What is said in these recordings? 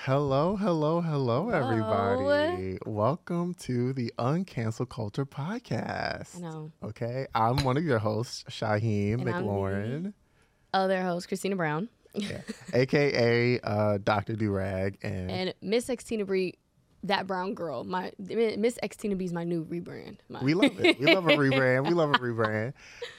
Hello, hello, hello, Hello. everybody. Welcome to the Uncancel Culture I Podcast. know. Okay, I'm one of your hosts, Shaheem And I'm McLaurin, Other host, Christina Brown. aka Dr. Durag, And Miss Xtina Bree, that brown girl. My Miss Xtina B is my new rebrand. we love it. We love a rebrand. We love a rebrand.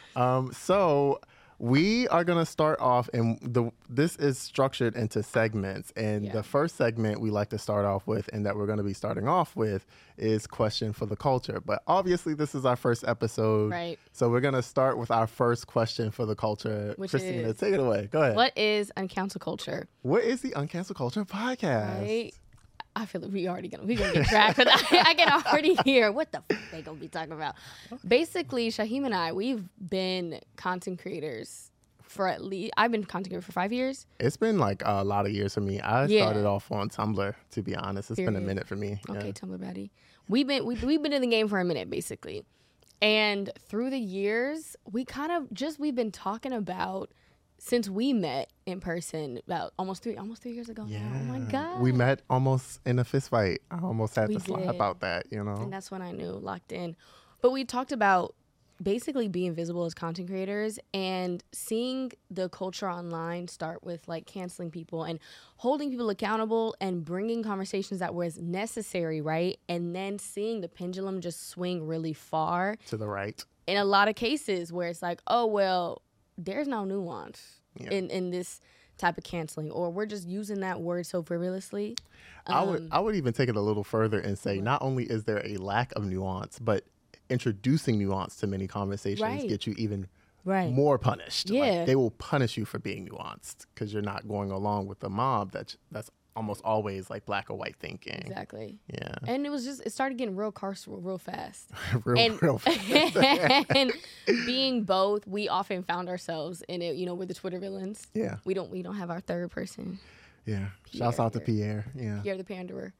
So we are gonna start off, and this is structured into segments. And the first segment we like to start off with, and that we're gonna be starting off with, is question for the culture. But obviously, this is our first episode, Right. So we're gonna start with our first question for the culture. Which Christina, is, take it away. Go ahead. What is uncancel culture? What is the Uncancel Culture Podcast? Right. I feel like we gonna get tracked. I can already hear what the fuck they gonna be talking about. Basically, Shaheem and I, we've been content creators for at least. I've been content creator for 5 years. It's been like a lot of years for me. I started off on Tumblr, to be honest. It's been a minute for me. Okay, Yeah. Tumblr baddie. We've been in the game for a minute, basically. And through the years, we've been talking about, since we met in person about almost three years ago now. Oh my God. We met almost in a fist fight. I almost had We to slap did. about that, you know? And that's when I knew, locked in. But we talked about basically being visible as content creators and seeing the culture online start with like canceling people and holding people accountable and bringing conversations that was necessary, right? And then seeing the pendulum just swing really far To the right. in a lot of cases where it's like, oh, well, there's no nuance in this type of canceling, or we're just using that word so frivolously. I would even take it a little further and say not only is there a lack of nuance, but introducing nuance to many conversations get you even more punished. Yeah. Like, they will punish you for being nuanced because you're not going along with the mob that's almost always like black or white thinking. Exactly. Yeah. And it started getting real carceral real fast. real fast. And being both, we often found ourselves in it, we're the Twitter villains. Yeah. We don't have our third person. Yeah. Shouts out to Pierre. Yeah. Pierre the Panderer.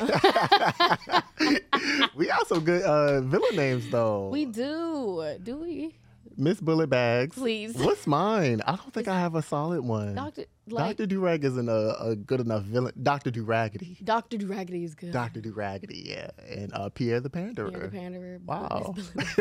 We got some good villain names though. We do. Do we? Miss Bullet Bags. Please. What's mine? I don't think I have a solid one. Dr. Durag isn't a good enough villain. Dr. Duraggedy. Dr. Duraggedy is good. Dr. Duraggedy, yeah. And Pierre the Panderer. Pierre the Panderer. Wow.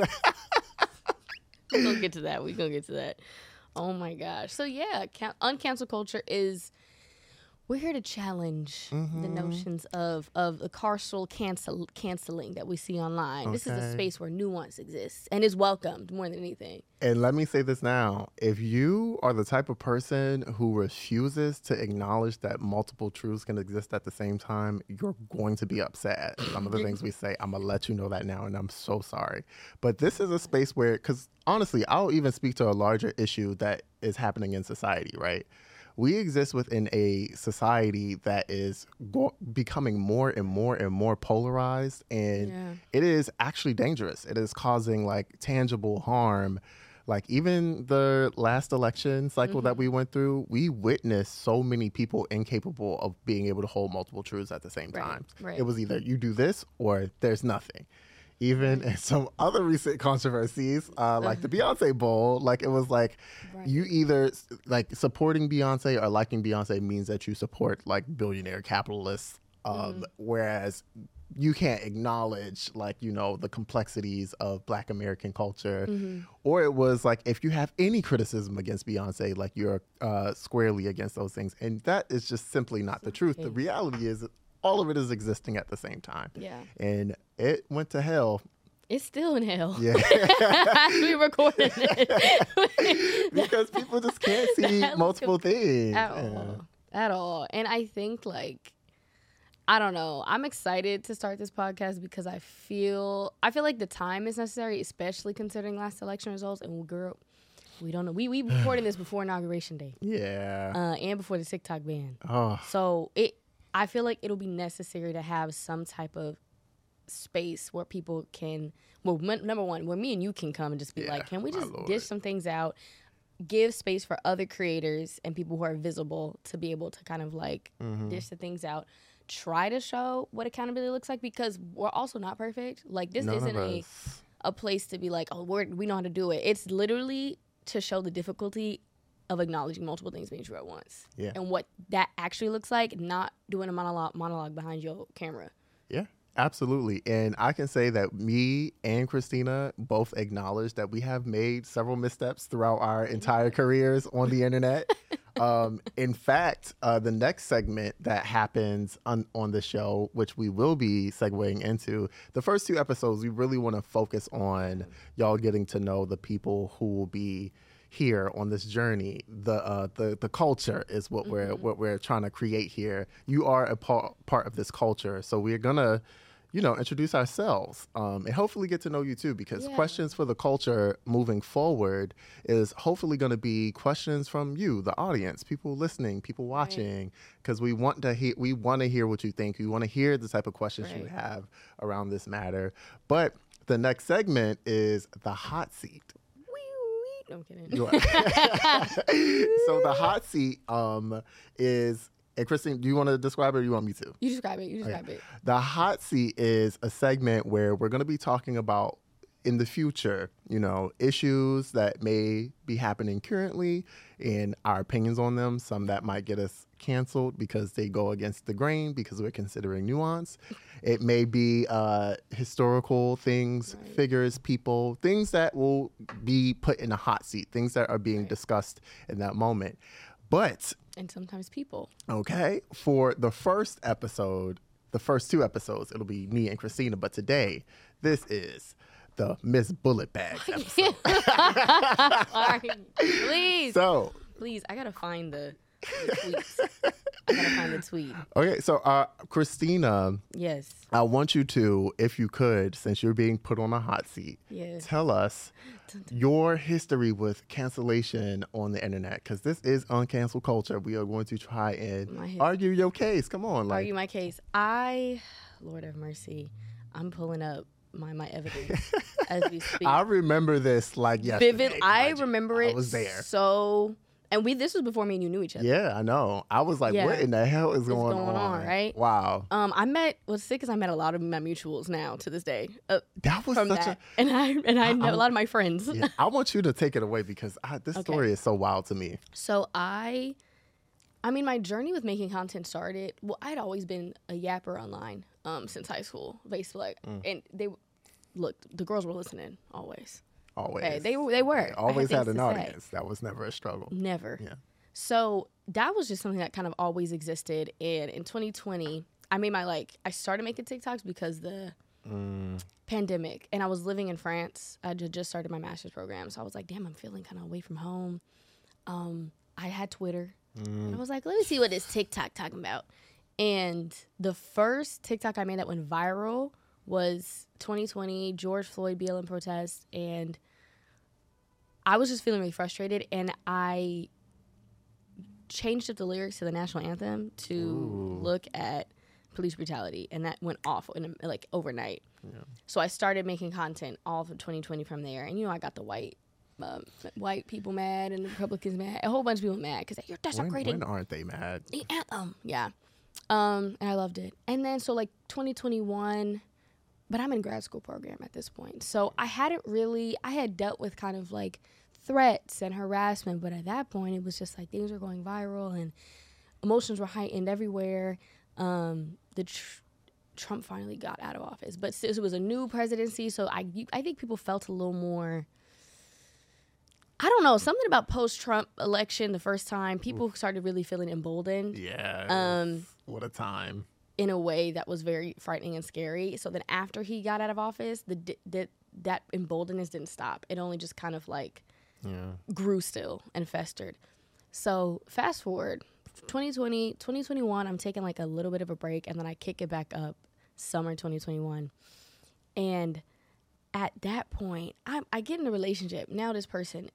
We're going to get to that. Oh my gosh. So yeah, uncancel culture is, we're here to challenge the notions of the carceral canceling that we see online. This is a space where nuance exists and is welcomed more than anything. And let me say this now. If you are the type of person who refuses to acknowledge that multiple truths can exist at the same time, you're going to be upset at some of the things we say. I'm going to let you know that now, and I'm so sorry. But this is a space where, because honestly, I'll even speak to a larger issue that is happening in society, right? We exist within a society that is becoming more and more and more polarized, and it is actually dangerous. It is causing like tangible harm. Like even the last election cycle that we went through, we witnessed so many people incapable of being able to hold multiple truths at the same time. Right. It was either you do this or there's nothing. Even in some other recent controversies, like the Beyonce Bowl, like it was like you either like supporting Beyonce or liking Beyonce means that you support like billionaire capitalists, whereas you can't acknowledge like, the complexities of Black American culture. Or it was like if you have any criticism against Beyonce, like you're squarely against those things. And that is just simply not the truth. The reality is all of it is existing at the same time. Yeah. And it went to hell. It's still in hell. Yeah. As we recorded it. Because people just can't see multiple things. At all. And I think I don't know. I'm excited to start this podcast because I feel like the time is necessary, especially considering last election results. And girl, we don't know. We recorded this before Inauguration Day. Yeah. And before the TikTok ban. Oh. So I feel like it'll be necessary to have some type of space where people can, number one, where me and you can come and just be like, can we just dish some things out, give space for other creators and people who are visible to be able to kind of dish the things out, try to show what accountability looks like, because we're also not perfect. Like this isn't a place to be like, oh, we know how to do it. It's literally to show the difficulty of acknowledging multiple things being true at once. Yeah. And what that actually looks like, not doing a monologue behind your camera. Yeah, absolutely. And I can say that me and Christina both acknowledge that we have made several missteps throughout our entire careers on the internet. In fact, the next segment that happens on the show, which we will be segueing into, the first 2 episodes, we really want to focus on y'all getting to know the people who will be here on this journey. The culture is what we're trying to create here. You are a part of this culture, so we're gonna introduce ourselves and hopefully get to know you too, because questions for the culture moving forward is hopefully going to be questions from you, the audience, people listening, people watching, because we want to hear what you think. We want to hear the type of questions you have around this matter. But the next segment is the hot seat. No, I'm kidding. So the hot seat is... And Christine, do you want to describe it or do you want me to? You describe it. The hot seat is a segment where we're going to be talking about in the future, issues that may be happening currently and our opinions on them. Some that might get us canceled because they go against the grain because we're considering nuance. It may be historical things, figures, people, things that will be put in a hot seat, things that are being discussed in that moment. And sometimes people. Okay. For the first episode, the first 2 episodes, it'll be me and Christina. But today, this is the Miss Bullet Bags episode. Sorry. Please. So. Please, I got to find the tweets. I got to find the tweet. Okay. So, Christina. Yes. I want you to, if you could, since you're being put on a hot seat, tell us your history with cancellation on the internet, because this is uncancel culture. We are going to try and argue your case. Come on. Argue my case. Lord have mercy, I'm pulling up my evidence as we speak. I remember this like yesterday. Vivid. I remember it. I was there. So... And this was before me and you knew each other. Yeah, I know. I was like, what in the hell is going on? Right? Wow. What's sick is I met a lot of my mutuals now to this day. That was such and I know a lot of my friends. Yeah, I want you to take it away because this story is so wild to me. So my journey with making content started, I'd always been a yapper online since high school, basically. And the girls were listening always. Always. Okay, they were. Always had an audience. That was never a struggle. Never. Yeah. So that was just something that kind of always existed. And in 2020, I started making TikToks because the pandemic, and I was living in France. I just started my master's program. So I was like, damn, I'm feeling kind of away from home. I had Twitter. And I was like, let me see what this TikTok talking about. And the first TikTok I made that went viral was 2020 George Floyd BLM protest, and I was just feeling really frustrated, and I changed up the lyrics to the national anthem to look at police brutality, and that went off overnight. Yeah. So I started making content all of 2020 from there, and I got the white people mad and the Republicans mad, a whole bunch of people mad because you're desecrating. When aren't they mad? The anthem, yeah. And I loved it, and then so 2021. But I'm in grad school program at this point. So I had dealt with kind of like threats and harassment. But at that point, it was just like things were going viral and emotions were heightened everywhere. Trump finally got out of office. But it was a new presidency. So I think people felt a little more, I don't know, something about post-Trump election the first time. People started really feeling emboldened. Yeah. What a time. In a way that was very frightening and scary. So then after he got out of office, that emboldenedness didn't stop. It only just kind of grew still and festered. So fast forward, 2020, 2021, I'm taking a little bit of a break, and then I kick it back up summer 2021. And at that point, I get in a relationship. Now this person's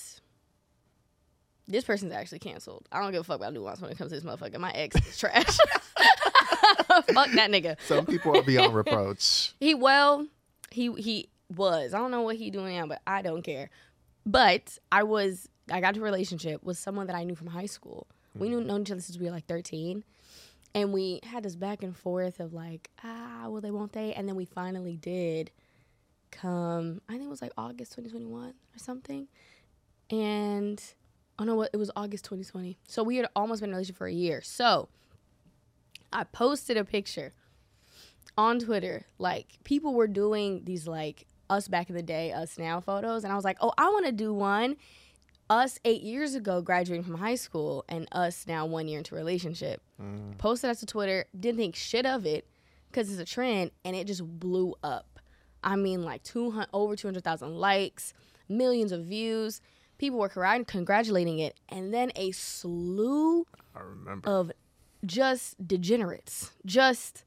actually canceled. I don't give a fuck about nuance when it comes to this motherfucker. My ex is trash. Fuck that nigga. Some people are beyond reproach. He was. I don't know what he doing now, but I don't care. But I got into a relationship with someone that I knew from high school. We known each other since we were 13. And we had this back and forth of will they, won't they? And then we finally did come, I think it was August 2021 or something. And Oh no, it was August 2020. So we had almost been in a relationship for a year. So I posted a picture on Twitter. Like, people were doing these like us back in the day, us now photos, and I was like, oh, I want to do one. Us 8 years ago graduating from high school, and us now 1 year into a relationship. Posted that to Twitter, didn't think shit of it because it's a trend, and it just blew up. I mean, like over 200,000 likes, millions of views. People were congratulating it, and then a slew of just degenerates, just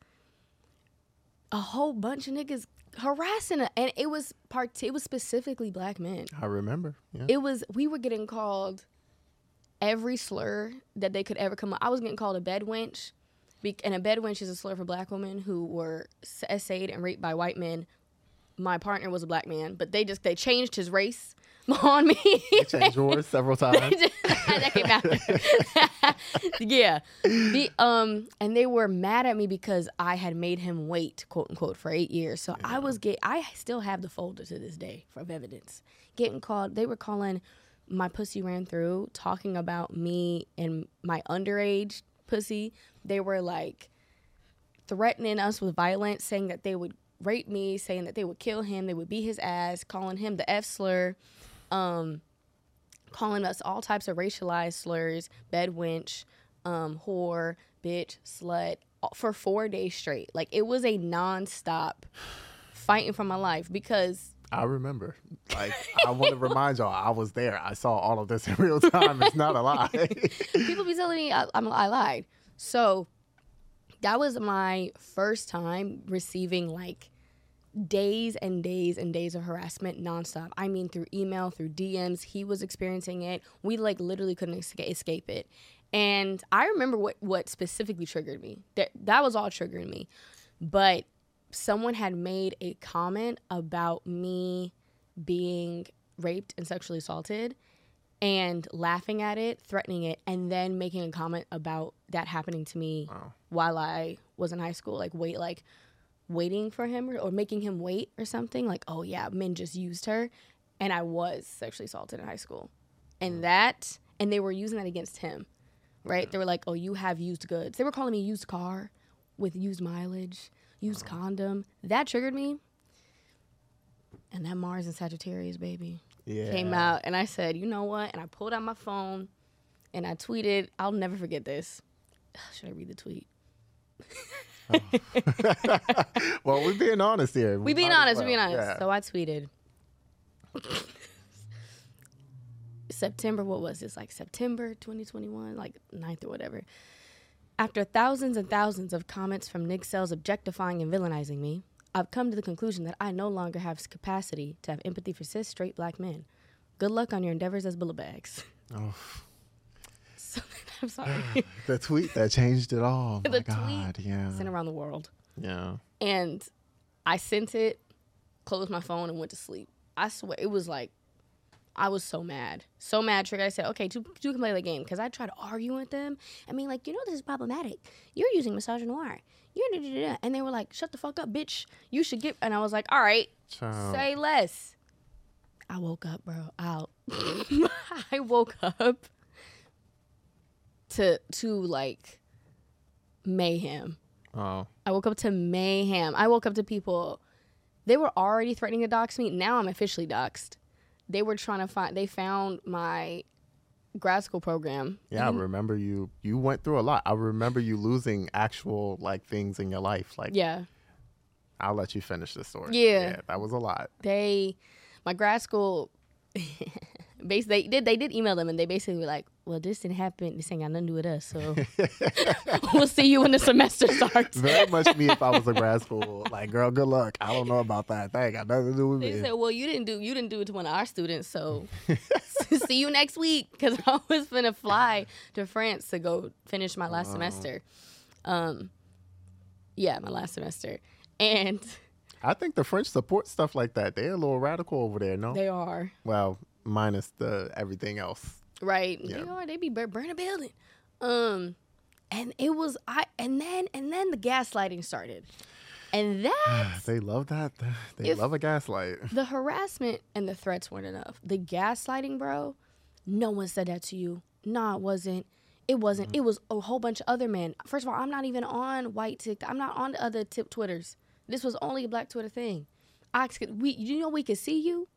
a whole bunch of niggas harassing her. And it was specifically black men. I remember. Yeah. We were getting called every slur that they could ever come up. I was getting called a bed wench, and a bed wench is a slur for black women who were essayed and raped by white men. My partner was a black man, but they changed his race on me. They changed yours several times. That came after. Yeah. And they were mad at me because I had made him wait, quote unquote, for 8 years. So yeah. I still have the folder to this day of evidence. Getting called, they were calling my pussy ran through, talking about me and my underage pussy. They were like threatening us with violence, saying that they would rape me, saying that they would kill him, they would beat his ass, calling him the F slur, calling us all types of racialized slurs, bed wench, whore, bitch, slut, for 4 days straight. Like, it was a nonstop fighting for my life because I remember. Like, I want to remind y'all, I was there. I saw all of this in real time. It's not a lie. People be telling me I lied. So that was my first time receiving like days and days and days of harassment nonstop. I mean, through email, through DMs. He was experiencing it. We like literally couldn't escape it. And I remember what specifically triggered me. That was all triggering me. But someone had made a comment about me being raped and sexually assaulted and laughing at it, threatening it, and then making a comment about that happening to me while I was in high school, waiting for him or making him wait or something. Like, oh yeah, men just used her. And I was sexually assaulted in high school. And they were using that against him, right? They were like, oh, you have used goods. They were calling me used car with used mileage, used condom. That triggered me. And that Mars and Sagittarius, baby, came out. And I said, you know what? And I pulled out my phone and I tweeted. I'll never forget this. Should I read the tweet? Well, we're being honest here. We're being honest. Yeah. So I tweeted September, what was this? Like September 2021, like 9th or whatever. After thousands and thousands of comments from Nigcels objectifying and villainizing me, I've come to the conclusion that I no longer have capacity to have empathy for cis, straight black men. Good luck on your endeavors as bullet bags. Oh. So, I'm sorry. The tweet that changed it all. The My tweet God, yeah. sent around the world. Yeah. And I sent it, closed my phone, and went to sleep. I swear, it was like, I was so mad. So mad, Trigger. I said, okay, two can play the game. Because I tried to argue with them. I mean, like, this is problematic. You're using misogynoir. You're da-da-da-da. And they were like, shut the fuck up, bitch. You should get... And I was like, all right, say less. I woke up, bro. I woke up to like, mayhem. Oh. I woke up to mayhem. I woke up to people... They were already threatening to dox me. Now I'm officially doxed. They were trying to they found my grad school program. Yeah, I remember you went through a lot. I remember you losing actual like things in your life. Like, yeah. I'll let you finish the story. Yeah, that was a lot. My grad school, they did email them and they basically were like, well, this didn't happen. This ain't got nothing to do with us. So we'll see you when the semester starts. Very much me if I was in grad school. Like, girl, good luck. I don't know about that. That ain't got nothing to do with me. They said, well, you didn't do it to one of our students. So see you next week. Because I was going to fly to France to go finish my last semester. Yeah, my last semester. And I think the French support stuff like that. They're a little radical over there, no? They are. Well, minus the everything else. Right. Yeah. They be burning a building. And it was and then the gaslighting started. And that they love that. They love a gaslight. The harassment and the threats weren't enough. The gaslighting, bro, no one said that to you. Nah, it wasn't. It wasn't. It was a whole bunch of other men. First of all, I'm not even on white TikTok. I'm not on the other tip Twitters. This was only a black Twitter thing. We could see you.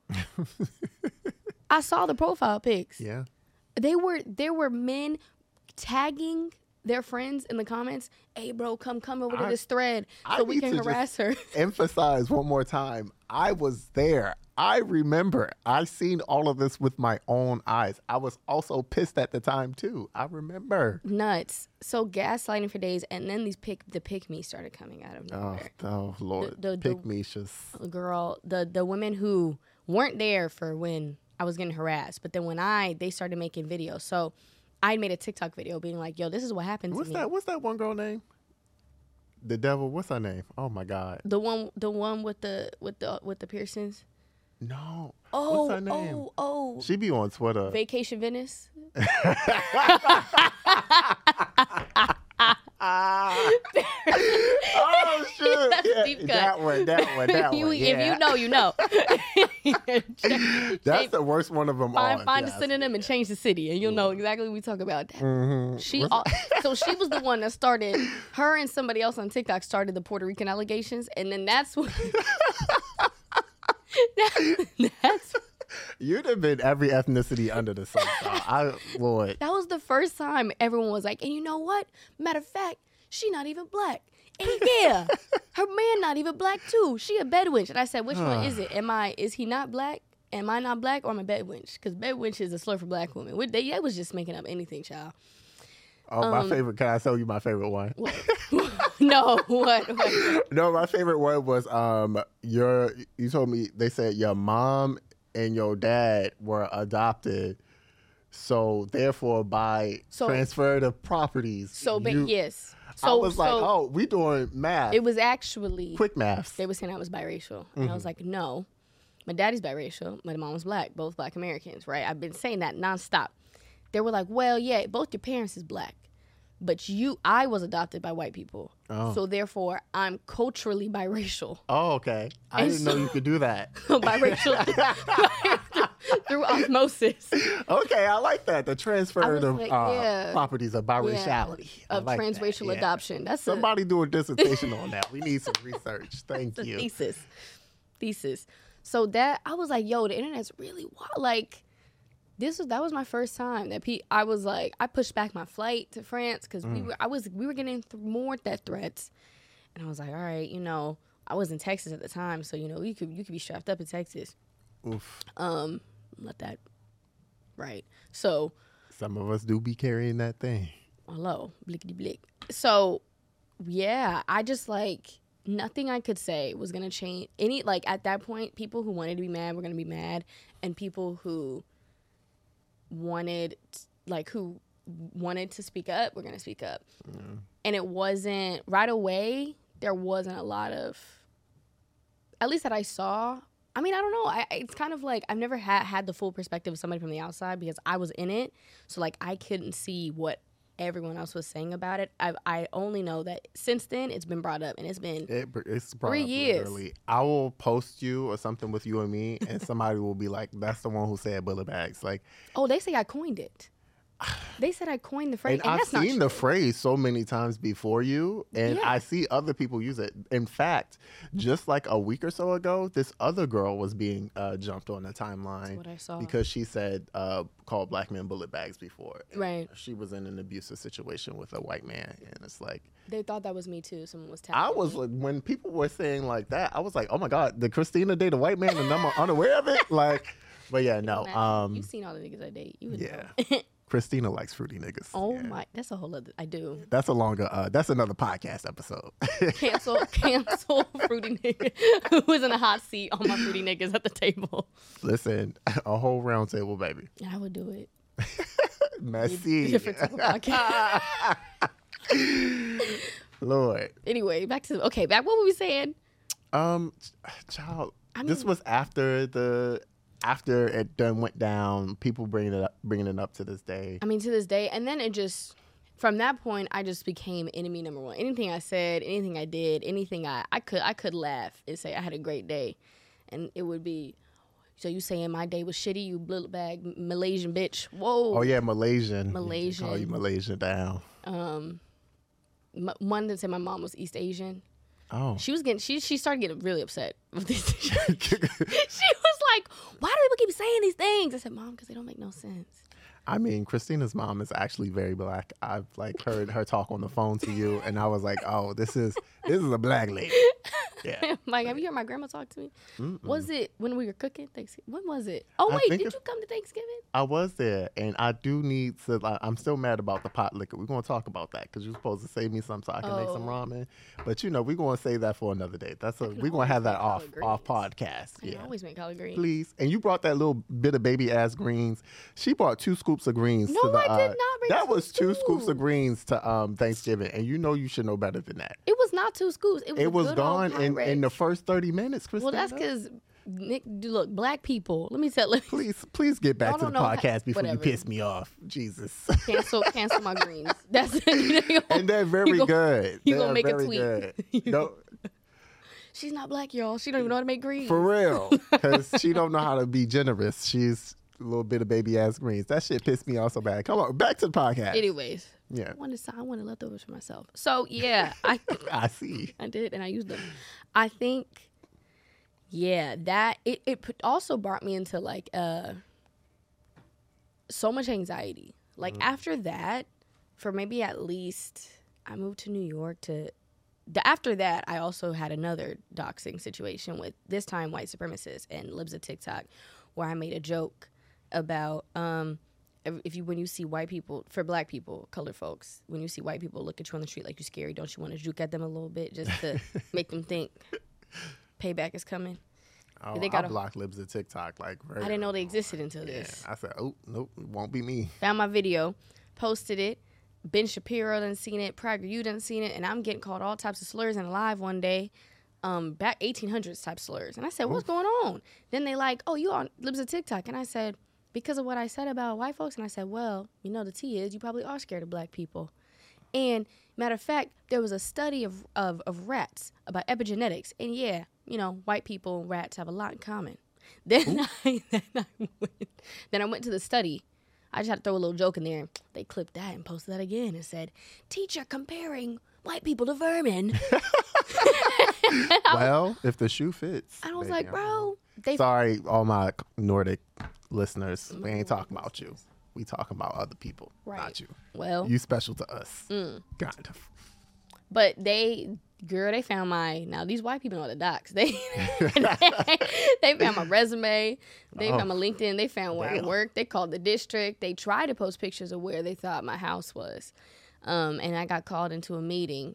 I saw the profile pics. Yeah. There were men tagging their friends in the comments. Hey, bro, come over to this thread so we can harass her. Emphasize one more time. I was there. I remember. I seen all of this with my own eyes. I was also pissed at the time too. I remember. Nuts. So gaslighting for days, and then the pick-me started coming out of nowhere. Oh Lord. Pick-me's just... Girl, the women who weren't there for when I was getting harassed, but then when they started making videos. So I made a TikTok video being like, yo, this is what happened to me. What's that one girl name? The devil, what's her name? Oh my God. The one with the piercings? No. Oh, what's her name? Oh. She be on Twitter. Vacation Venice. Oh shit! Yeah, that one. Yeah. If you know, you know. That's the worst one of them all. Find a synonym and change the city, and you'll know exactly what we talk about. Mm-hmm. So she was the one that started. Her and somebody else on TikTok started the Puerto Rican allegations, and then that's what. that's. You'd have been every ethnicity under the sun. Lord. That was the first time everyone was like, and you know what? Matter of fact, she not even black. And yeah, her man not even black too. She a Bedouin. And I said, which one is it? Is he not black? Am I not black or am I Bedouin? Because Bedouin is a slur for black women. They was just making up anything, child. Oh, my favorite. Can I tell you my favorite one? What? No, what? No, my favorite one was you told me they said your mom and your dad were adopted, so therefore by transfer of properties. Yes. So I was like, we doing math. It was actually quick math. They were saying I was biracial, and I was like, no, my daddy's biracial, my mom was black, both Black Americans, right? I've been saying that nonstop. They were like, well, yeah, both your parents is black, but I was adopted by white people, so therefore I'm culturally biracial. Oh, okay. I didn't know you could do that. Biracial through osmosis. Okay, I like that. The transfer of properties of biraciality. Of transracial adoption. That's somebody do a dissertation on that. We need some research. Thank you. Thesis. So that I was like, yo, the internet's really wild. Like, that was my first time that I was like, I pushed back my flight to France because we were getting more death threats, and I was like, all right, I was in Texas at the time, so you could be strapped up in Texas. Oof. Let that. Right. So. Some of us do be carrying that thing. Hello, blickety blick. So, yeah, I just nothing I could say was gonna change at that point. People who wanted to be mad were gonna be mad, and people who wanted to speak up were gonna speak up. And it wasn't right away. There wasn't a lot of, at least that I saw. I mean, I don't know. It's kind of like I've never had the full perspective of somebody from the outside because I was in it. So I couldn't see what everyone else was saying about it. I only know that since then it's been brought up, and it's been it's 3 years. Literally. I will post you or something with you and me, and somebody will be like, "That's the one who said bullet bags." Like, oh, they say I coined it. They said I coined the phrase, and I've seen the phrase so many times before you, and I see other people use it. In fact, just like a week or so ago, this other girl was being jumped on the timeline. That's what I saw. Because she said called black men bullet bags before. Right. She was in an abusive situation with a white man, and it's like they thought that was me too. Someone was tapping. I was like, when people were saying like that, I was like, oh my God, did Christina date a white man and I'm unaware of it? But yeah, no. You've seen all the niggas I date. You would know. Christina likes fruity niggas. Oh my, that's a whole other. I do. That's that's another podcast episode. Cancel fruity nigga who is in a hot seat on my fruity niggas at the table. Listen, a whole round table, baby. I would do it. Messy. Different type of podcast. Lord. Anyway, back what were we saying? Child, this was after it done went down, people bringing it up to this day. I mean, to this day. And then it just, from that point, I just became enemy number one. Anything I said, anything I did, anything I could laugh and say I had a great day. And it would be, So you saying my day was shitty, you little bag Malaysian bitch. Whoa. Oh, yeah, Malaysian. Malaysian. Call you Malaysian down. One that said my mom was East Asian. Oh. She started getting really upset with this. She was like, why do people keep saying these things? I said, Mom, because they don't make no sense. I mean, Christina's mom is actually very black. I've like heard her talk on the phone to you, and I was like, "Oh, this is a black lady." Yeah. Like, have you heard my grandma talk to me? Was it when we were cooking Thanksgiving? When was it? Oh wait, did you come to Thanksgiving? I was there, and I do need to. I'm still mad about the pot liquor. We're gonna talk about that because you're supposed to save me some so I can make some ramen. But we're gonna save that for another day. We're gonna have that off podcast. I can always make collard greens. Please. And you brought that little bit of baby ass greens. She brought 2 scoops of greens. No, to the, I did not bring that was 2 scoops. scoops of greens to Thanksgiving, and you should know better than that. It was not 2 scoops. It was gone in the first 30 minutes, Christina. Well, that's because Nick. Look, black people. Let me tell you. Please get back to the podcast before you piss me off. Jesus. Cancel my greens. That's and they're very good. You gonna make a tweet? No. She's not black, y'all. She don't even know how to make greens. For real, because she don't know how to be generous. She's a little bit of baby ass greens. That shit pissed me off so bad. Come on, back to the podcast. Anyways, yeah, I wanted leftovers for myself. So yeah, I see. I did, and I used them. I think, yeah, that it also brought me into like so much anxiety. Like after that, for maybe at least, I moved to New York to. After that, I also had another doxing situation with this time white supremacists and libs of TikTok, where I made a joke about when you see white people, for black people, colored folks, when you see white people look at you on the street like you're scary, don't you want to juke at them a little bit just to make them think payback is coming? Oh, I blocked libs of TikTok I didn't know they existed until this. I said, oh nope, it won't be me. Found my video, posted it. Ben Shapiro done seen it, PragerU done seen it, and I'm getting called all types of slurs in live one day, back 1800s type slurs. And I said, what's going on? Then they like, oh, you on libs of TikTok. And I said, because of what I said about white folks. And I said, well, the tea is you probably are scared of black people. And matter of fact, there was a study of rats about epigenetics. And yeah, white people and rats have a lot in common. Then I went to the study. I just had to throw a little joke in there. They clipped that and posted that again and said, teacher comparing white people to vermin. Well, if the shoe fits. I was like, bro. Sorry, all my Nordic listeners. We ain't talking about you. We talking about other people, not you. Well. You special to us. Kind of. But they found now these white people know the docs. They found my resume. They found my LinkedIn. They found where I work. They called the district. They tried to post pictures of where they thought my house was. And I got called into a meeting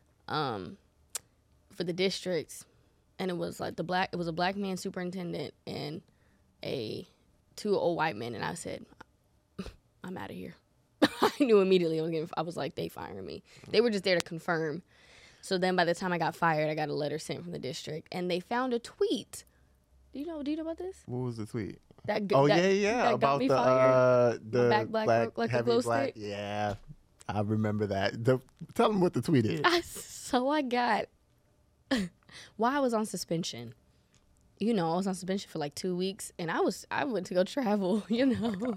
for the districts. And it was like it was a black man superintendent and 2 old white men. And I said, I'm out of here. I knew immediately I was like, they firing me. They were just there to confirm. So then by the time I got fired, I got a letter sent from the district, and they found a tweet. Do you know about this? What was the tweet? That about got me fired. The back black broke like a glow stick. Yeah, I remember that. Tell them what the tweet is. I got while I was on suspension. I was on suspension for like 2 weeks, and I went to go travel, and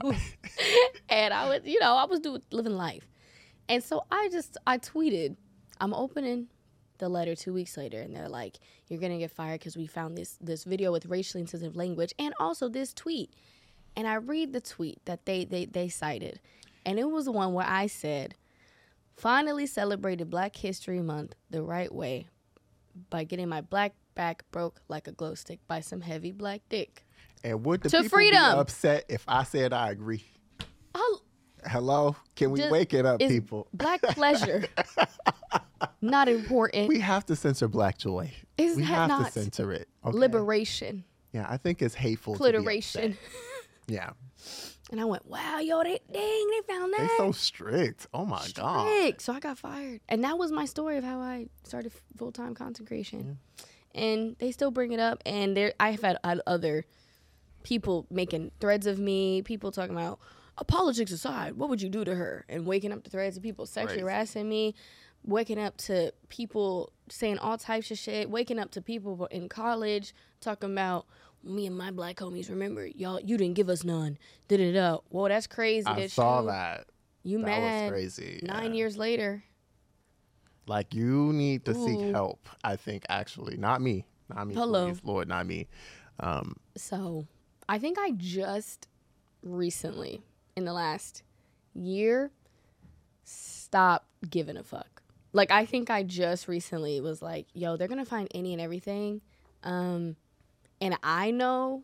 I was living life, and so I tweeted, I'm opening the letter 2 weeks later, and they're like, you're gonna get fired because we found this video with racially insensitive language and also this tweet, and I read the tweet that they cited, and it was the one where I said, finally celebrated Black History Month the right way by getting my black back broke like a glow stick by some heavy black dick. And would the people be upset if I said I agree? Hello? Can we wake it up, people? Black pleasure. Not important. We have to censor black joy. We have to censor it. Okay? Liberation. Yeah, I think it's hateful. Clitoration. Yeah. And I went, wow, yo, they found that. They're so strict. Oh, my God. Strict. So I got fired. And that was my story of how I started full-time consecration. Yeah. And they still bring it up. And I have had other people making threads of me, people talking about, politics aside, what would you do to her? And waking up to threads of people sexually harassing me, waking up to people saying all types of shit, waking up to people in college talking about, me and my black homies, remember, y'all, you didn't give us none. Da-da-da. Well, that's crazy. I saw that. You that mad. Was crazy. 9 years later. Like, you need to seek help, I think, actually. Not me. Not me, Hello. Please, Lord, not me. So, I think I just recently, in the last year, stopped giving a fuck. Like, I think I just recently was like, yo, they're going to find any and everything. And I know.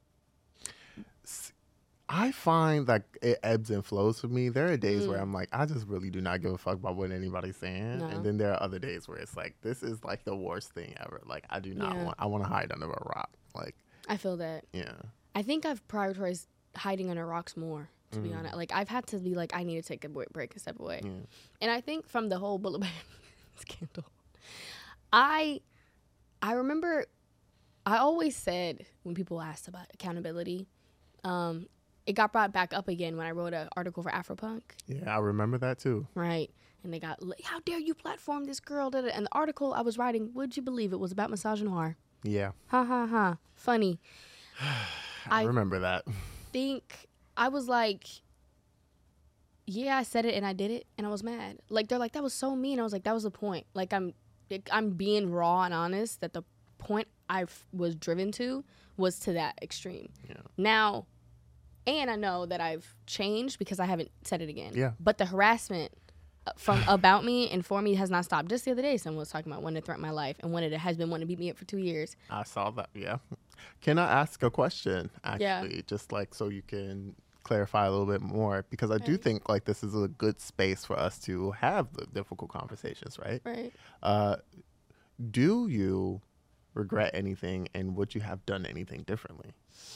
I find that it ebbs and flows for me. There are days where I'm like, I just really do not give a fuck about what anybody's saying. No. And then there are other days where it's like, this is like the worst thing ever. Like, I do not I want to hide under a rock. Like, I feel that. Yeah. I think I've prioritized hiding under rocks more, to be honest. Like, I've had to be like, I need to take a break and step away. Yeah. And I think from the whole Bullet Bag scandal, I remember I always said when people asked about accountability, it got brought back up again when I wrote an article for Afropunk. Yeah, I remember that too. Right. And they got, how dare you platform this girl? And the article I was writing, would you believe it, was about misogynoir. Yeah. Ha ha ha. Funny. I remember that. Think I was like, yeah, I said it and I did it and I was mad. Like, they're like, that was so mean. I was like, that was the point. Like, I'm being raw and honest that the point I was driven to was to that extreme. Yeah. Now, and I know that I've changed because I haven't said it again. Yeah. But the harassment from about me and for me has not stopped. Just the other day, someone was talking about wanting to threaten my life and has been wanting to beat me up for 2 years. I saw that. Yeah. Can I ask a question? Actually, just like so you can clarify a little bit more, because I do think like this is a good space for us to have the difficult conversations, right? Right. Do you regret anything, and would you have done anything differently?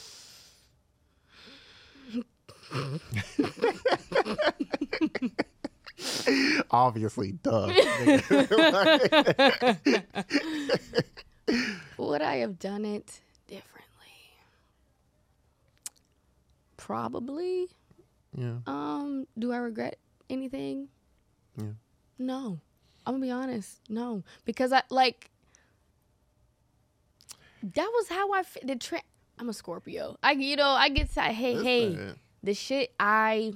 Obviously, duh. Would I have done it differently? Probably. Yeah. Do I regret anything? Yeah. No. I'm gonna be honest. No, because I like. That was how I'm a Scorpio. I get to the shit I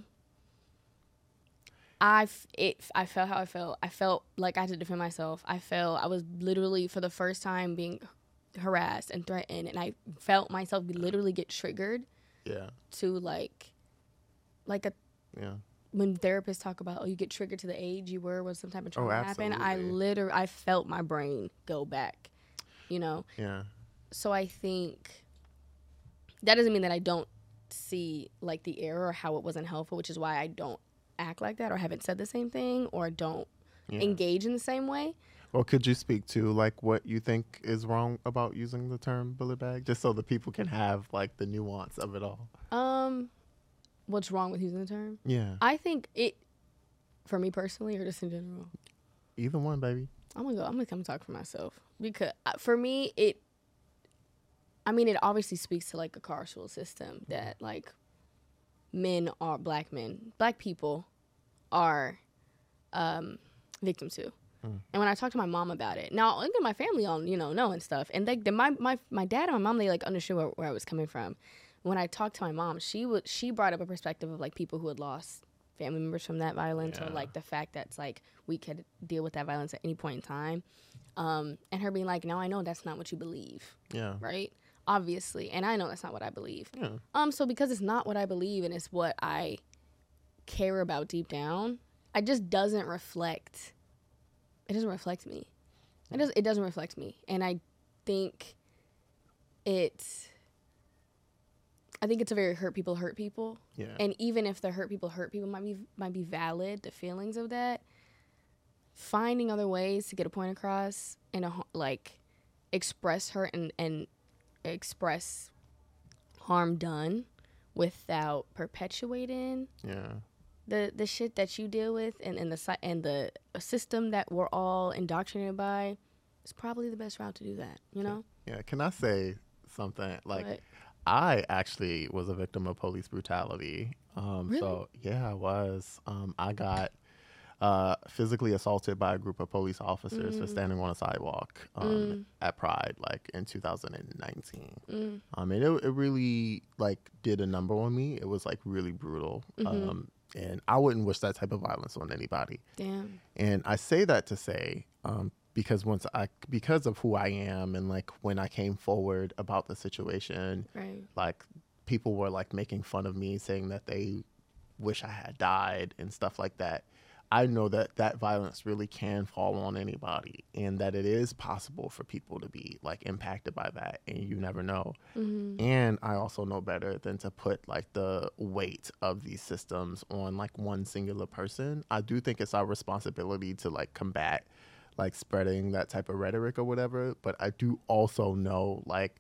felt how I felt. I felt like I had to defend myself. I was literally for the first time being harassed and threatened, and I felt myself literally get triggered. Yeah. To like a. Yeah. When therapists talk about, you get triggered to the age you were when some type of trauma happened, I felt my brain go back, Yeah. So I think that doesn't mean that I don't see like the error or how it wasn't helpful, which is why I don't act like that or haven't said the same thing or don't engage in the same way. Well, could you speak to like what you think is wrong about using the term bullet bag, just so the people can have like the nuance of it all? What's wrong with using the term? Yeah. I think it, for me personally or just in general? Either one, baby. I'm gonna come talk for myself, because for me it obviously speaks to like a carceral system that like black people are victims to. And when I talk to my mom about it, now look at my family all know and stuff, and my dad and my mom, they like understood where I was coming from. When I talked to my mom, she brought up a perspective of like people who had lost family members from that violence, or like the fact that's like we could deal with that violence at any point in time, and her being like, now I know that's not what you believe. Yeah. Right. Obviously, and I know that's not what I believe. Yeah. So because it's not what I believe and it's what I care about deep down, it just doesn't reflect. It doesn't reflect me. It doesn't reflect me, and I think it's a very hurt people. Yeah. And even if the hurt people might be valid, the feelings of that, finding other ways to get a point across and like express hurt and express harm done without perpetuating the shit that you deal with and the system that we're all indoctrinated by is probably the best route to do that, Yeah. Can I say something? Like, what? I actually was a victim of police brutality. Really? So yeah, I was. physically assaulted by a group of police officers for standing on a sidewalk at Pride, like in 2019. And it really like did a number on me. It was like really brutal. And I wouldn't wish that type of violence on anybody. Damn. And I say that to say, because because of who I am, and like when I came forward about the situation, right, like people were like making fun of me, saying that they wish I had died and stuff like that. I know that that violence really can fall on anybody, and that it is possible for people to be like impacted by that, and you never know. And I also know better than to put like the weight of these systems on like one singular person. I do think it's our responsibility to like combat like spreading that type of rhetoric or whatever, but I do also know like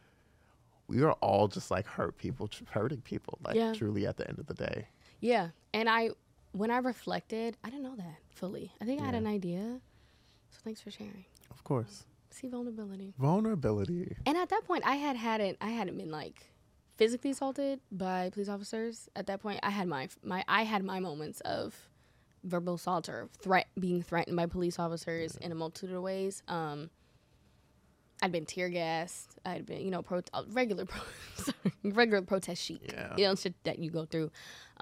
we are all just like hurting people, like truly at the end of the day. Yeah. And when I reflected, I didn't know that fully. I think I had an idea. So thanks for sharing. Of course. See, vulnerability. And at that point, I hadn't been like physically assaulted by police officers. At that point, I had my moments of verbal assault or being threatened by police officers in a multitude of ways. I'd been tear gassed. I'd been, regular protest chic. Yeah. Shit that you go through.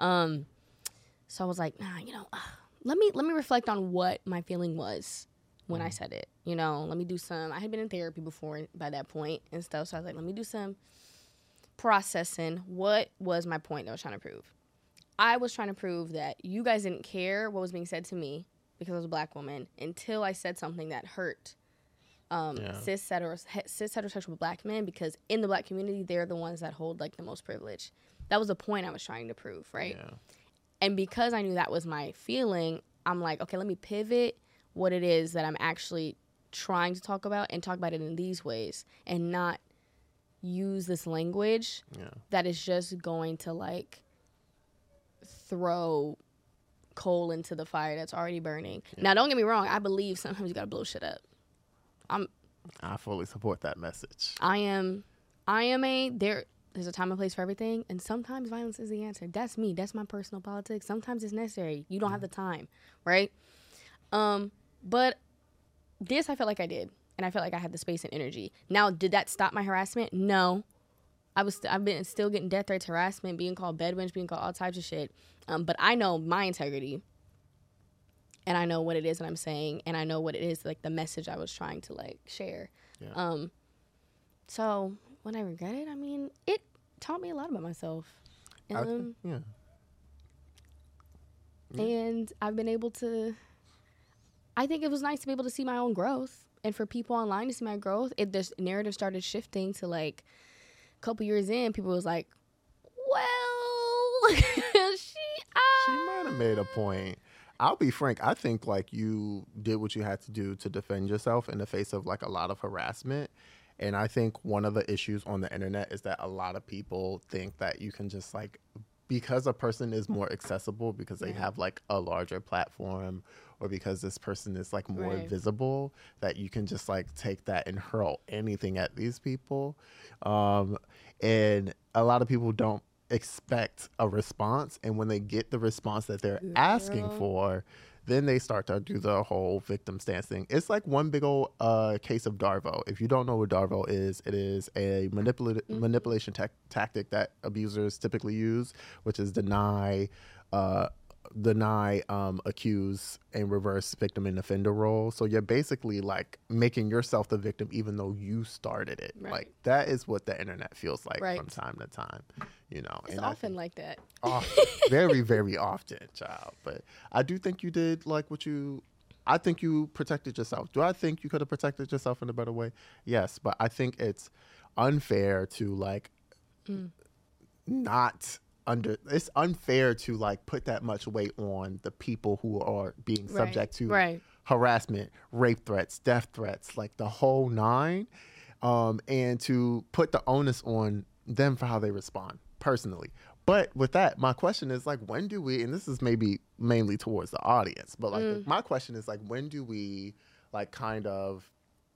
So I was like, let me reflect on what my feeling was when I said it. Let me do some. I had been in therapy before by that point and stuff. So I was like, let me do some processing. What was my point that I was trying to prove? I was trying to prove that you guys didn't care what was being said to me because I was a black woman until I said something that hurt cis heterosexual black men, because in the black community, they're the ones that hold like the most privilege. That was the point I was trying to prove, right? Yeah. And because I knew that was my feeling, I'm like, okay, let me pivot what it is that I'm actually trying to talk about and talk about it in these ways and not use this language that is just going to like throw coal into the fire that's already burning. Now, don't get me wrong. I believe sometimes you got to blow shit up. I fully support that message. There's a time and place for everything, and sometimes violence is the answer. That's me. That's my personal politics. Sometimes it's necessary. You don't have the time, right? But this I felt like I did, and I felt like I had the space and energy. Now, did that stop my harassment? No. I've been still getting death threats, harassment, being called bedwench, being called all types of shit. But I know my integrity, and I know what it is that I'm saying, and I know what it is, like the message I was trying to like share. Yeah. So when I regret it, I mean, it taught me a lot about myself. And I've been able to, I think it was nice to be able to see my own growth, and for people online to see my growth. This narrative started shifting to like a couple years in, people was like, well, she might have made a point. I'll be frank. I think like you did what you had to do to defend yourself in the face of like a lot of harassment. And I think one of the issues on the internet is that a lot of people think that you can just like, because a person is more accessible because they have like a larger platform, or because this person is like more visible, that you can just like take that and hurl anything at these people. And a lot of people don't expect a response, and when they get the response that they're asking for, then they start to do the whole victim stance thing. It's like one big old case of Darvo. If you don't know what Darvo is, it is a manipulation tactic that abusers typically use, which is deny, accuse, and reverse victim and offender role. So you're basically like making yourself the victim even though you started it. Right. Like that is what the internet feels like from time to time. It's often like that. Very, very often, child. But I do think you did like I think you protected yourself. Do I think you could have protected yourself in a better way? Yes, but I think it's unfair to like it's unfair to like put that much weight on the people who are being subject to harassment, rape threats, death threats, like the whole nine, and to put the onus on them for how they respond personally. But with that, my question is like, when do we, and this is maybe mainly towards the audience, but like my question is like, when do we like kind of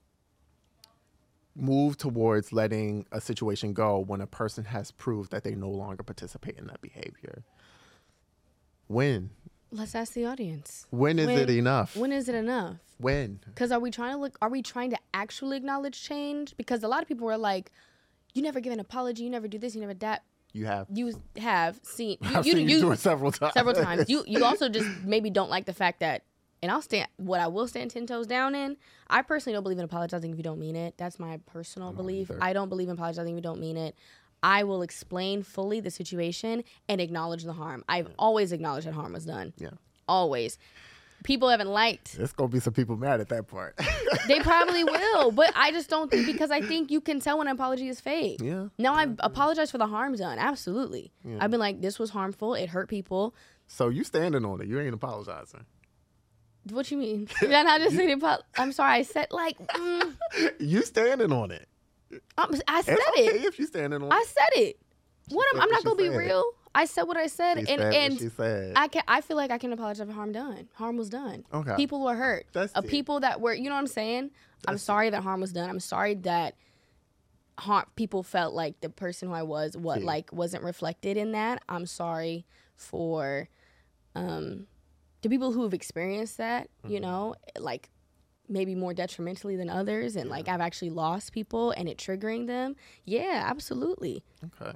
move towards letting a situation go when a person has proved that they no longer participate in that behavior? When? Let's ask the audience. When is it enough? When is it enough? When? Because are we trying to actually acknowledge change? Because a lot of people are like, you never give an apology, you never do this, you never that. You have. You have seen. I've seen you do it several times. Several times. You also just maybe don't like the fact that, and what I will stand 10 toes down in, I personally don't believe in apologizing if you don't mean it. That's my personal belief. Either. I don't believe in apologizing if you don't mean it. I will explain fully the situation and acknowledge the harm. I've always acknowledged that harm was done. Yeah. Always. People haven't liked. There's going to be some people mad at that part. They probably will, but I just don't think, because I think you can tell when an apology is fake. Yeah. Now, I apologize for the harm done. Absolutely. Yeah. I've been like, this was harmful. It hurt people. So you standing on it. You ain't apologizing. What you mean? Then I just said, I'm sorry. I said You standing on it. I said it. If you standing on it. I said it. I'm not going to be real. I said what I said, and she said. I feel like I can apologize for harm done. Harm was done. Okay. People were hurt. That's people that were, you know what I'm saying? I'm sorry that harm was done. I'm sorry that people felt like the person who I was wasn't reflected in that. I'm sorry for the people who have experienced that, you know, like maybe more detrimentally than others, and like I've actually lost people and it triggering them. Yeah, absolutely. Okay.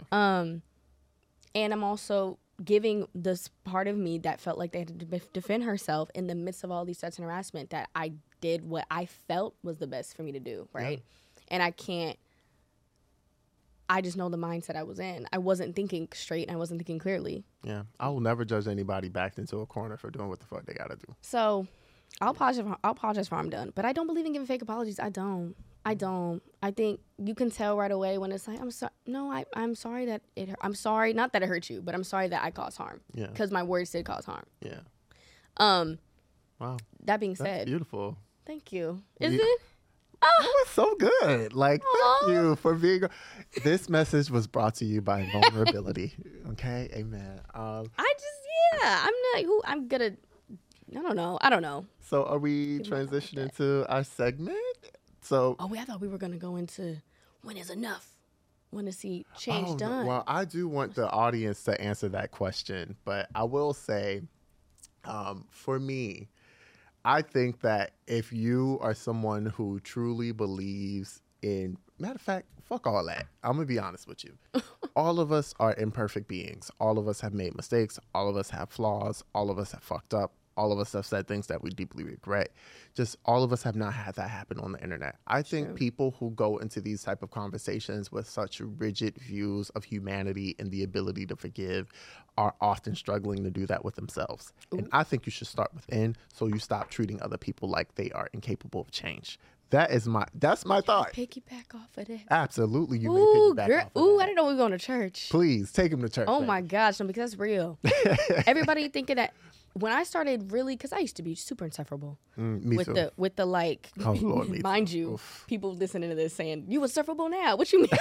And I'm also giving this part of me that felt like they had to defend herself in the midst of all these threats and harassment, that I did what I felt was the best for me to do, right? Yeah. And I just know the mindset I was in. I wasn't thinking straight, and I wasn't thinking clearly. Yeah. I will never judge anybody backed into a corner for doing what the fuck they gotta do. So I'll apologize for harm done, but I don't believe in giving fake apologies. I don't. I think you can tell right away when it's like, I'm sorry. No, I'm sorry that it hurt. I'm sorry, not that it hurt you, but I'm sorry that I caused harm. Yeah. Because my words did cause harm. Yeah. Wow. That being said. That's beautiful. Thank you. Is it? That was so good. Like, thank you for being. This message was brought to you by vulnerability. Okay? Amen. I'm gonna. I don't know. So are we transitioning to our segment? So I thought we were gonna go into when is enough. Want to see change done. Well, I do want the audience to answer that question, but I will say, for me, I think that if you are someone who truly believes in, matter of fact, fuck all that. I'm gonna be honest with you. All of us are imperfect beings. All of us have made mistakes. All of us have flaws. All of us have fucked up. All of us have said things that we deeply regret. Just all of us have not had that happen on the internet. I think people who go into these type of conversations with such rigid views of humanity and the ability to forgive are often struggling to do that with themselves. Ooh. And I think you should start within, so you stop treating other people like they are incapable of change. That's my thought. Piggyback off of that. Absolutely, you may piggyback off of that. I didn't know we were going to church. Please, take him to church. Oh, my gosh, no, because that's real. Everybody thinking that. When I started really, because I used to be super insufferable with too. the like, oh, Lord, mind you, Oof. People listening to this saying, you insufferable now. What you mean?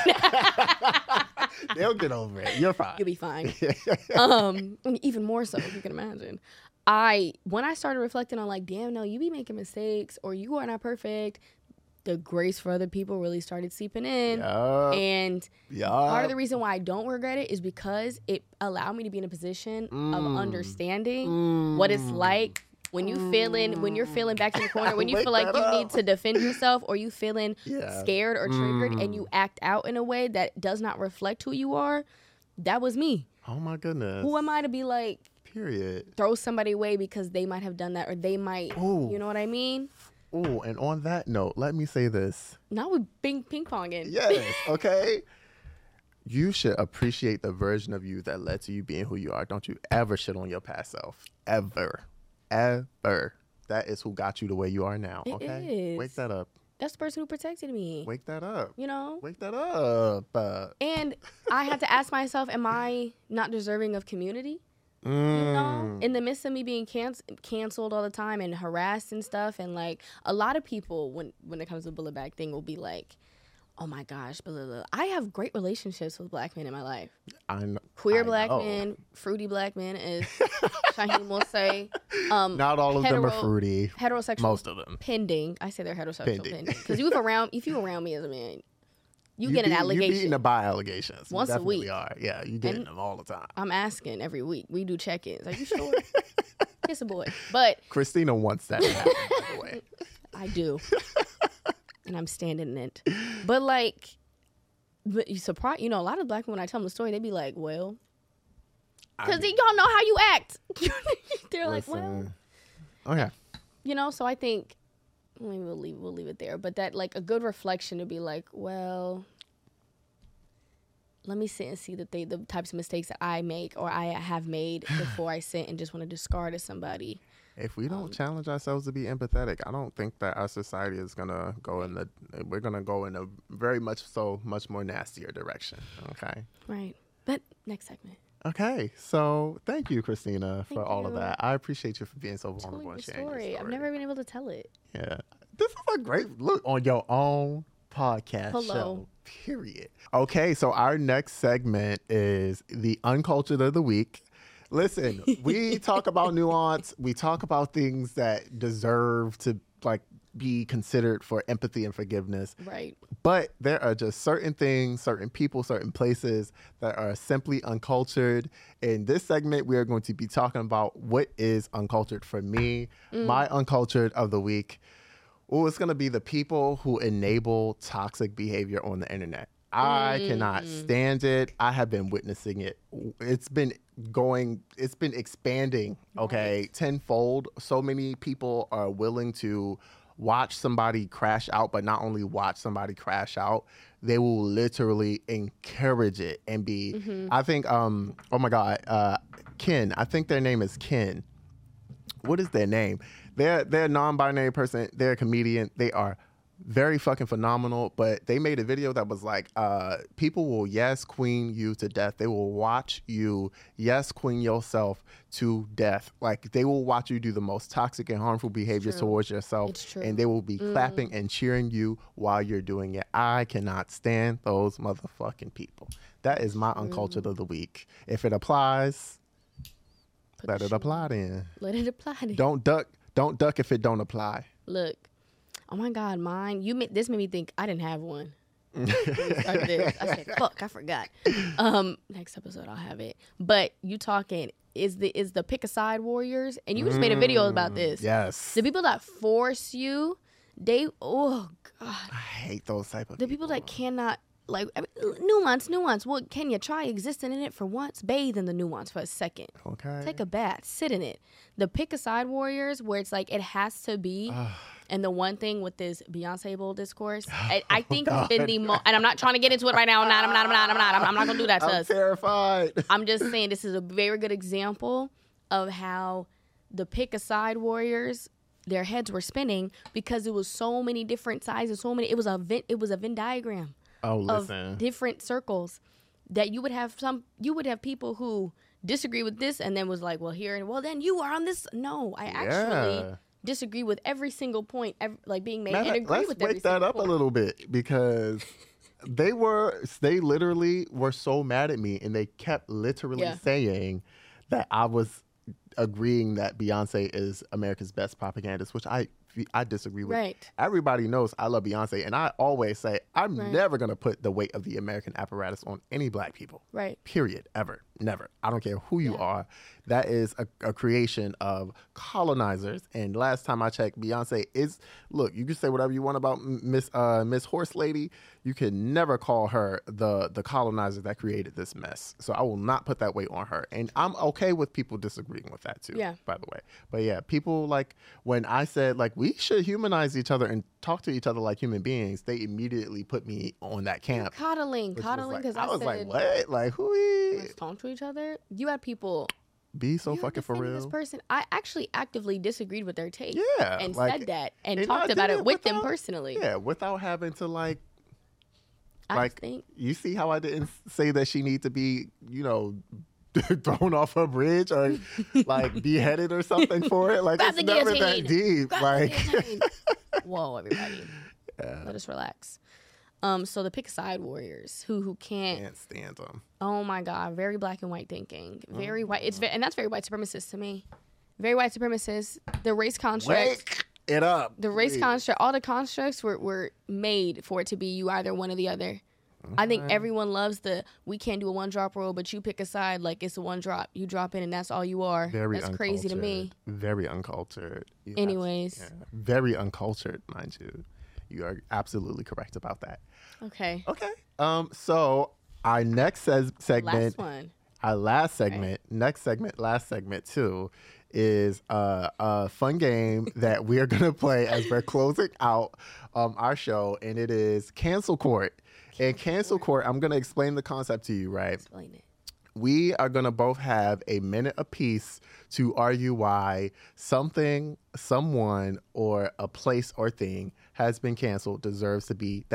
They'll get over it. You're fine. You'll be fine. Even more so, if you can imagine. When I started reflecting on like, damn, no, you be making mistakes or you are not perfect, the grace for other people really started seeping in. And part of the reason why I don't regret it is because it allowed me to be in a position of understanding what it's like when you're feeling back in the corner, when you feel like you need to defend yourself or you feeling scared or triggered and you act out in a way that does not reflect who you are. That was me. Oh my goodness. Who am I to be like, period, throw somebody away because they might have done that or they might, you know what I mean? Oh, and on that note, let me say this. Now we're ping-ponging. Yes, okay? You should appreciate the version of you that led to you being who you are. Don't you ever shit on your past self. Ever. Ever. That is who got you the way you are now, okay? It is. Wake that up. That's the person who protected me. Wake that up. You know? Wake that up. And I had to ask myself, am I not deserving of community? You know, in the midst of me being canceled all the time and harassed and stuff, and like a lot of people when it comes to the bullet bag thing will be like, oh my gosh, blah, blah, blah. I have great relationships with black men in my life. Queer black men, fruity black men, as Shaheem will say. Not all of them are fruity. Heterosexual. Most of them. Pending. I say they're heterosexual pending. Because if you around me as a man, you get an allegation. You're beating the by allegations. Once a week. Are. Yeah, you getting them all the time. I'm asking every week. We do check-ins. Are you sure? Kiss a boy. But Christina wants that to happen, by the way. I do. And I'm standing in it. But like, but you surprise, a lot of black women, when I tell them the story, they be like, well, because y'all know how you act. They're like, well. Okay. So I think maybe we'll leave it there. But that, like, a good reflection to be like, well, let me sit and see the types of mistakes that I make or I have made before I sit and just want to discard as somebody. If we don't challenge ourselves to be empathetic, I don't think that our society is gonna we're gonna go in a very much more nastier direction. Okay. Right. But next segment. Okay, so thank you, Christina, for all of that. I appreciate you for being so vulnerable and sharing your story. I've never been able to tell it. Yeah, this is a great look on your own podcast show. Period. Okay, so our next segment is the Uncultured of the Week. Listen, we talk about nuance. We talk about things that deserve to be considered for empathy and forgiveness. Right. But there are just certain things, certain people, certain places that are simply uncultured. In this segment, we are going to be talking about what is uncultured for me. My Uncultured of the Week. Oh, it's going to be the people who enable toxic behavior on the internet. I cannot stand it. I have been witnessing it. It's been expanding, okay, tenfold. So many people are willing to watch somebody crash out, but not only watch somebody crash out, they will literally encourage it and be, I think, oh my God, Ken, I think their name is Ken. What is their name? They're a non-binary person. They're a comedian. They are very fucking phenomenal, but they made a video that was like, people will yes queen you to death. They will watch you yes queen yourself to death. Like, they will watch you do the most toxic and harmful behaviors towards yourself, and they will be clapping and cheering you while you're doing it. I cannot stand those motherfucking people. That is my Uncultured of the Week. If it applies, let it apply then. Let it apply then. Don't duck if it don't apply. Look. Oh my God, mine. This made me think I didn't have one. I said, fuck, I forgot. Next episode I'll have it. But you talking is the pick a side warriors, and you just made a video about this. Yes. The people that force you, oh God. I hate those type of the people that cannot nuance. Well, can you try existing in it for once? Bathe in the nuance for a second. Okay. Take a bath. Sit in it. The pick a side warriors, where it's like it has to be. And the one thing with this Beyonce Bowl discourse, I think has been the most, and I'm not trying to get into it right now. I'm not going to do that to us. I'm terrified. I'm just saying this is a very good example of how the pick a side warriors, their heads were spinning because it was so many different sizes, it was a Venn diagram of different circles that you would have people who disagree with this and then was like, well, then you are on this. No, I actually disagree with every single point being made and agree with every single point. Let's wake that up a little bit, because they literally were so mad at me, and they kept literally saying that I was agreeing that Beyonce is America's best propagandist, which I disagree with. Right. Everybody knows I love Beyonce, and I always say I'm never going to put the weight of the American apparatus on any black people. Right. Period. Ever. Never. I don't care who you are. That is a creation of colonizers. And last time I checked, Beyonce is, look, you can say whatever you want about Miss Horse Lady. You can never call her the colonizer that created this mess. So I will not put that weight on her. And I'm okay with people disagreeing with that too, by the way. But yeah, people when I said we should humanize each other and talk to each other like human beings, they immediately put me on that camp. Coddling, because I was like, what? Like, who is? Let's talk to each other. You had people be so fucking for real. This person, I actually actively disagreed with their take. Yeah, and said that and talked about it with them personally. Yeah, without having to I think you see how I didn't say that she needs to be, thrown off a bridge or beheaded or something for it. It's never that deep. Whoa, everybody, let us relax. So the pick a side warriors who can't stand them. Oh my God, very black and white thinking, very white. And that's very white supremacist to me. Very white supremacist. The race construct. Wake it up. The race construct. All the constructs were made for it to be you either one or the other. I think everyone loves we can't do a one drop rule, but you pick a side like it's a one drop. You drop in and that's all you are. That's crazy to me. Very uncultured. Anyways. Very uncultured, mind you. You are absolutely correct about that. Okay. So our next segment. Last one. Our last segment, next segment too, is a fun game that we are going to play as we're closing out our show, and it is Cancel Court. In Cancel Court, I'm going to explain the concept to you, right? Explain it. We are going to both have a minute apiece to argue why something, someone, or a place or thing has been canceled, deserves to be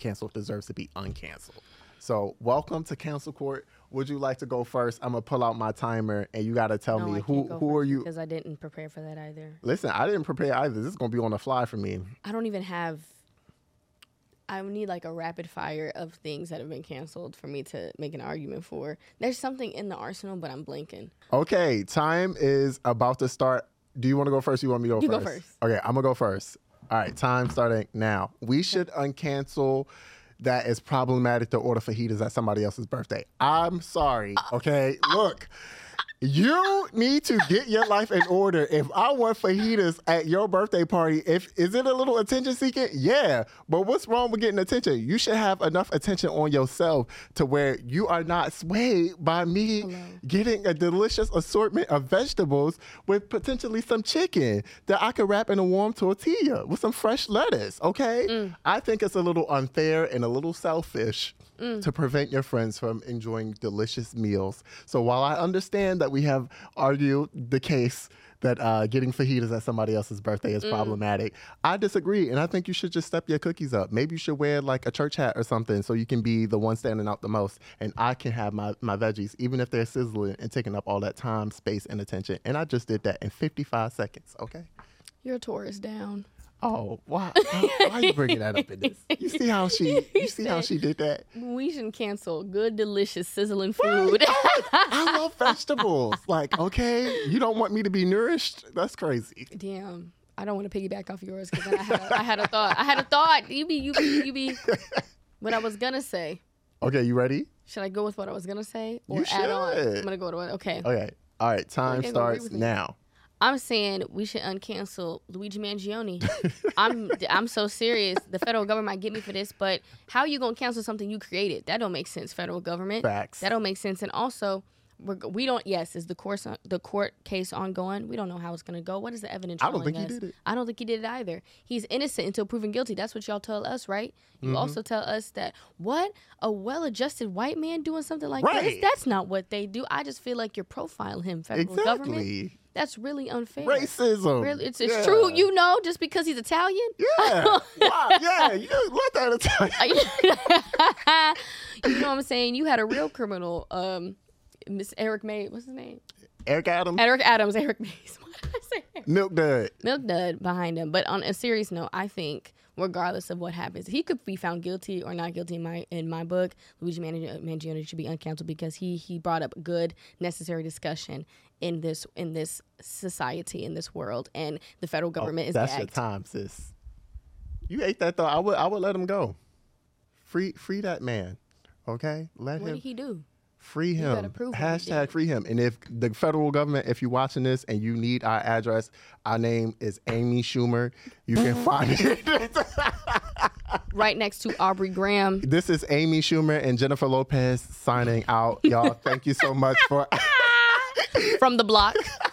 uncanceled. So welcome to Cancel Court. Would you like to go first? I'm going to pull out my timer, and you got to tell me who are you? Because I didn't prepare for that either. Listen, I didn't prepare either. This is going to be on the fly for me. I don't even have... I need like a rapid fire of things that have been canceled for me to make an argument for. There's something in the arsenal, but I'm blanking. Okay, time is about to start. Do you want to go first? Or you want me to go first? You go first. Okay, I'm going to go first. All right, time starting now. We should uncancel that is problematic to order fajitas at somebody else's birthday. I'm sorry, okay? Look. You need to get your life in order. If I want fajitas at your birthday party, is it a little attention seeking? Yeah. But what's wrong with getting attention? You should have enough attention on yourself to where you are not swayed by me getting a delicious assortment of vegetables with potentially some chicken that I could wrap in a warm tortilla with some fresh lettuce, okay? I think it's a little unfair and a little selfish to prevent your friends from enjoying delicious meals. So while I understand that we have argued the case that getting fajitas at somebody else's birthday is problematic, I disagree, and I think you should just step your cookies up. Maybe you should wear like a church hat or something so you can be the one standing out the most, and I can have my veggies, even if they're sizzling and taking up all that time, space, and attention. And I just did that in 55 seconds, okay? Your Taurus down. Oh, why are you bringing that up in this? You see how she did that? We shouldn't cancel good, delicious, sizzling food. I love vegetables. Like, okay, you don't want me to be nourished? That's crazy. Damn. I don't want to piggyback off yours because I had a thought. You be. What I was going to say. Okay, you ready? Should I go with what I was going to say or you add on? should. I'm going to go to what? Okay. Okay. All right, time starts now. I'm saying we should uncancel Luigi Mangione. I'm so serious. The federal government might get me for this, but how are you gonna cancel something you created? That don't make sense, federal government. Facts. That don't make sense. And also, we don't. Yes, is the court case ongoing? We don't know how it's gonna go. What is the evidence? I don't think he did it. I don't think he did it either. He's innocent until proven guilty. That's what y'all tell us, right? You also tell us that a well-adjusted white man doing something like this. That's not what they do. I just feel like you're profiling him, federal government. That's really unfair. Racism. Really, it's true, just because he's Italian. Yeah. Wow. Yeah. You let that Italian. You know what I'm saying? You had a real criminal, Miss Eric May. What's his name? Eric Adams. Eric Mays. What did I say? Milk Dud behind him. But on a serious note, I think regardless of what happens, he could be found guilty or not guilty in my book. Luigi Mangione should be uncanceled because he brought up good, necessary discussion in this society, in this world, and the federal government is that's gagged. Your time, sis. You ate that though. I would let him go. Free that man. Okay? What did he do? Free him. Hashtag free him. And if the federal government, if you're watching this and you need our address, our name is Amy Schumer. You can find it. Right next to Aubrey Graham. This is Amy Schumer and Jennifer Lopez signing out. Y'all, thank you so much for... From the block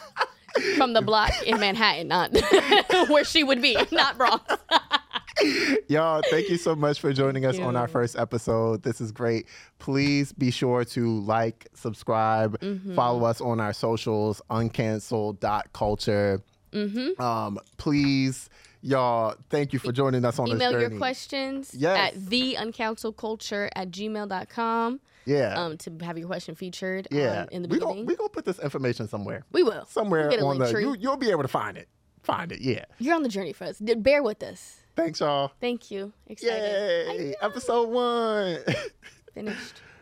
in Manhattan, not where she would be, not Bronx. Y'all, thank you so much for joining us on our first episode. This is great. Please be sure to like, subscribe, follow us on our socials, uncancel.culture. Please, y'all, thank you for joining us on this journey. Email your questions at theuncancelculture@gmail.com. Yeah. To have your question featured in the beginning. We're going to put this information somewhere. We will. Somewhere on the... You'll be able to find it. Yeah. You're on the journey for us. Bear with us. Thanks, y'all. Thank you. Excited. Yay. Episode 1. Finished.